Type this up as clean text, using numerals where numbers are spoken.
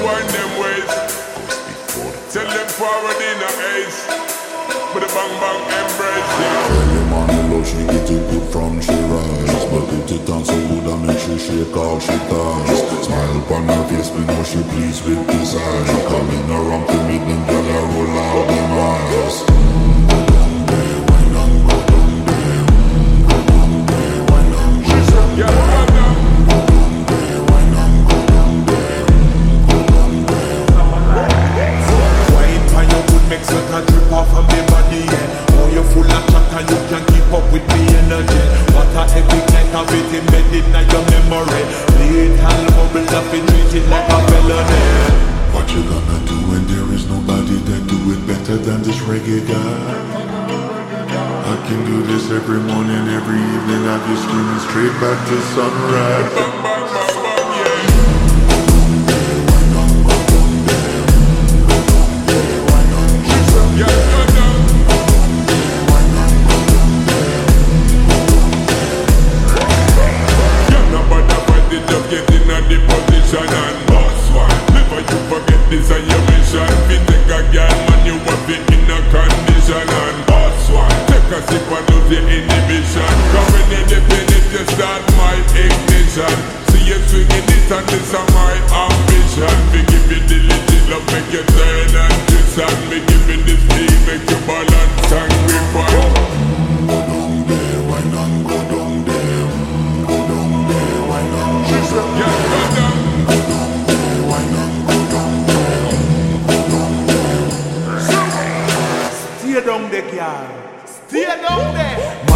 wind them ways. Tell them forward in a ace. With a bang bang embrace, yeah. Tell them on the low she get it good from she rise, but put it on so good and make she shake all she ties. Smile upon her face, we know she pleased with this eye. Coming around to meet them, girl, I roll out them eyes. Go down there, wine and go down there. Go down there, wine and go down there. Yeah, go down. Go down there, wine and go down there. Go down there. Wine for your good make sweat and drip off of me body, yeah. Oh, you're full of chat and you can keep up with me energy. What a epic night of it embedded in your memory. Lethal bubble up and treat it like a felony. What you gonna do when there is nobody that do it better than this reggae guy? I can do this every morning, every evening. I'll be screaming straight back to sunrise. Bang bang bang bang, yeah. Yeah, go down. Yeah, nobody fight it, just get in a the position and boss one. Never you forget this and your mission. Fi take a girl, man, you want be in a condition and boss one. Take a sip and lose the inhibition. Cause when you dip in it, you start my ignition. See you swinging it and this is my ambition. Me give you the legit love, make you turn and twist. And me give you the speed, make you balance and grip on. Go down there, wine and go down there. Go down there, wine and go down there. Yeah, go down. Go down there, wine and go down there. Go down there. Stay down there, girl. Stay down there.